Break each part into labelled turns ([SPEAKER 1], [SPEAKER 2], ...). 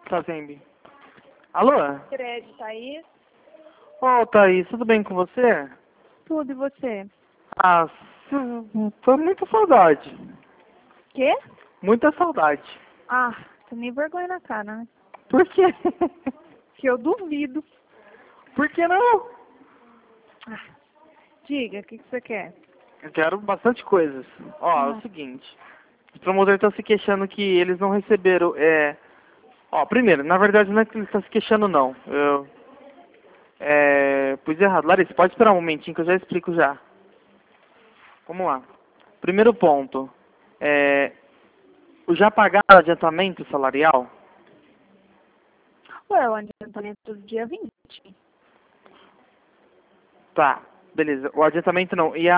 [SPEAKER 1] Tá, Zembi. Alô?
[SPEAKER 2] Crédito, Thaís?
[SPEAKER 1] Ô, Thaís, tudo bem com você?
[SPEAKER 2] Tudo, e você?
[SPEAKER 1] Ah, tô com muita saudade.
[SPEAKER 2] Quê?
[SPEAKER 1] Muita saudade.
[SPEAKER 2] Ah, tô nem vergonha na cara, né?
[SPEAKER 1] Por quê?
[SPEAKER 2] Que eu duvido.
[SPEAKER 1] Por que não?
[SPEAKER 2] Ah, diga, o que você quer?
[SPEAKER 1] Eu quero bastante coisas. Ó, é o seguinte. Os promotores estão se queixando que eles não receberam, Ó, primeiro, na verdade não é que eles estão se queixando, não. Pus errado. Larissa, pode esperar um momentinho que eu já explico já. Vamos lá. Primeiro ponto. Já pagaram o adiantamento salarial?
[SPEAKER 2] Ué, o adiantamento do dia 20.
[SPEAKER 1] Tá, beleza. O adiantamento não. E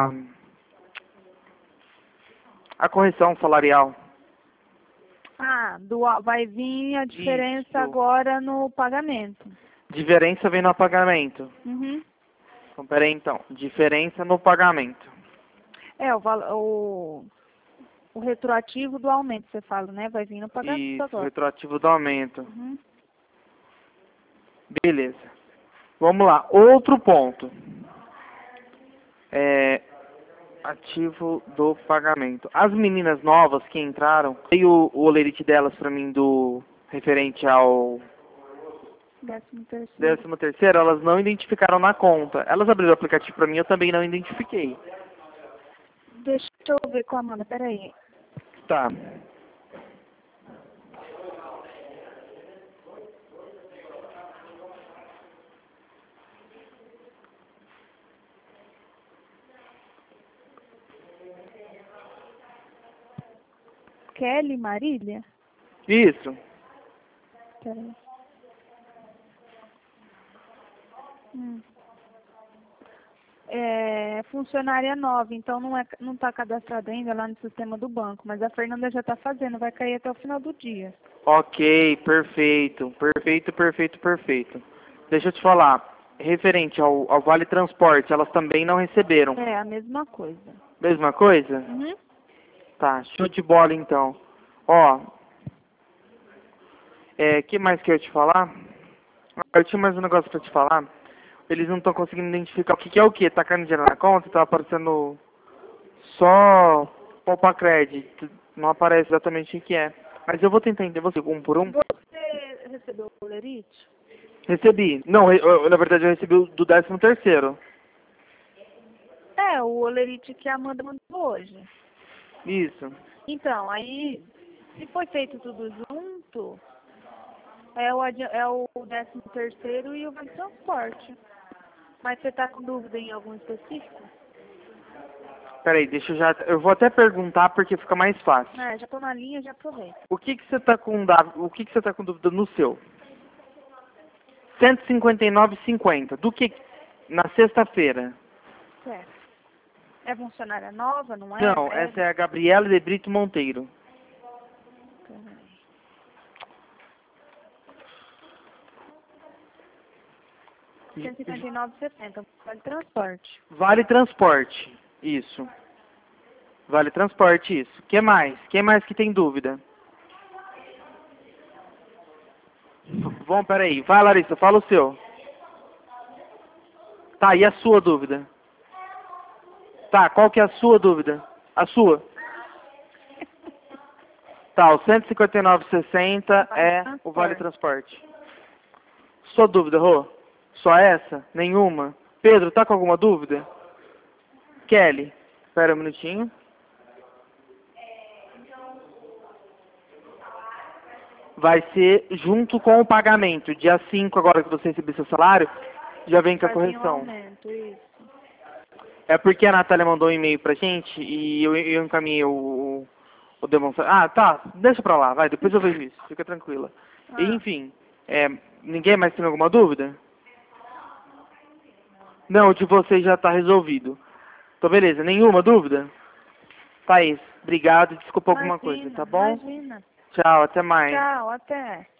[SPEAKER 1] a correção salarial?
[SPEAKER 2] Ah, vai vir a diferença
[SPEAKER 1] Isso.
[SPEAKER 2] agora no pagamento.
[SPEAKER 1] Diferença vem no pagamento.
[SPEAKER 2] Uhum.
[SPEAKER 1] Então, peraí então. Diferença no pagamento.
[SPEAKER 2] É, o retroativo do aumento, você fala, né? Vai vir no pagamento
[SPEAKER 1] Isso,
[SPEAKER 2] agora.
[SPEAKER 1] retroativo do aumento.
[SPEAKER 2] Uhum.
[SPEAKER 1] Beleza. Vamos lá. Outro ponto. Ativo do pagamento. As meninas novas que entraram, veio o olerite delas pra mim do referente ao
[SPEAKER 2] 13º.
[SPEAKER 1] 13º, elas não identificaram na conta. Elas abriram o aplicativo pra mim, eu também não identifiquei.
[SPEAKER 2] Deixa eu ver com a Amanda, peraí.
[SPEAKER 1] Tá.
[SPEAKER 2] Kelly Marília?
[SPEAKER 1] Isso.
[SPEAKER 2] Peraí. É funcionária nova, então não está cadastrada ainda lá no sistema do banco, mas a Fernanda já está fazendo, vai cair até o final do dia.
[SPEAKER 1] Ok, perfeito. Perfeito, perfeito, perfeito. Deixa eu te falar. Referente ao Vale Transporte, elas também não receberam.
[SPEAKER 2] É a mesma coisa.
[SPEAKER 1] Mesma coisa?
[SPEAKER 2] Uhum.
[SPEAKER 1] Tá, show de bola então. Ó, que mais que eu ia te falar? Eu tinha mais um negócio pra te falar. Eles não estão conseguindo identificar o que é o que. Tá caindo dinheiro na conta, tá aparecendo só poupa crédito. Não aparece exatamente o que é. Mas eu vou tentar entender você um por um.
[SPEAKER 2] Você recebeu o lerite?
[SPEAKER 1] Recebi. Não, na verdade eu recebi o do 13º.
[SPEAKER 2] É, o olerite que a Amanda mandou hoje.
[SPEAKER 1] Isso.
[SPEAKER 2] Então, aí, se foi feito tudo junto, é o 13º e o Vale Transporte. Mas você tá com dúvida em algum específico?
[SPEAKER 1] Peraí, deixa eu já... Eu vou até perguntar porque fica mais fácil.
[SPEAKER 2] É, já tô na linha, já aproveita.
[SPEAKER 1] O que você tá com dúvida no seu? 159,50. Do que... Na sexta-feira.
[SPEAKER 2] Certo. É funcionária nova, não é?
[SPEAKER 1] Não, essa é a Gabriela de Brito Monteiro.
[SPEAKER 2] Peraí. R$159,70. Vale transporte.
[SPEAKER 1] Vale transporte. Isso. Vale transporte, isso. Que mais? Quem mais que tem dúvida? Bom, peraí. Vai, Larissa, fala o seu. Tá, e a sua dúvida? Tá, qual que é a sua dúvida? A sua? Tá, o 159,60 é o Vale Transporte. Sua dúvida, Rô? Só essa? Nenhuma? Pedro, tá com alguma dúvida? Kelly, espera um minutinho. Vai ser junto com o pagamento. Dia 5, agora que você receber seu salário, já vem com a correção.
[SPEAKER 2] Aumento, isso.
[SPEAKER 1] É porque a Natália mandou um e-mail pra gente e eu encaminhei o demonstrativo. Ah, tá, deixa pra lá, vai, depois eu vejo isso, fica tranquila. E, enfim, ninguém mais tem alguma dúvida? Não, o de vocês já tá resolvido. Então, beleza, nenhuma dúvida? Thaís, obrigado, desculpa alguma coisa, tá bom?
[SPEAKER 2] Imagina.
[SPEAKER 1] Tchau, até mais.
[SPEAKER 2] Tchau, até.